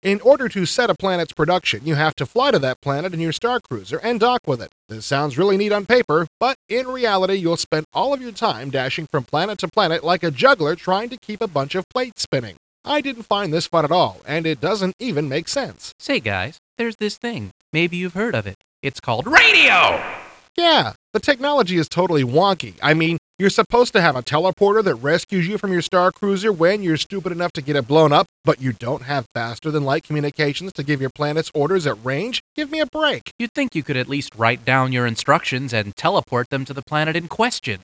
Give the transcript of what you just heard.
In order to set a planet's production, you have to fly to that planet in your star cruiser and dock with it. This sounds really neat on paper, but in reality, you'll spend all of your time dashing from planet to planet like a juggler trying to keep a bunch of plates spinning. I didn't find this fun at all, and it doesn't even make sense. Say, guys, there's this thing. Maybe you've heard of it. It's called radio! Yeah, the technology is totally wonky. I mean, you're supposed to have a teleporter that rescues you from your star cruiser when you're stupid enough to get it blown up, but you don't have faster-than-light communications to give your planet's orders at range? Give me a break. You'd think you could at least write down your instructions and teleport them to the planet in question.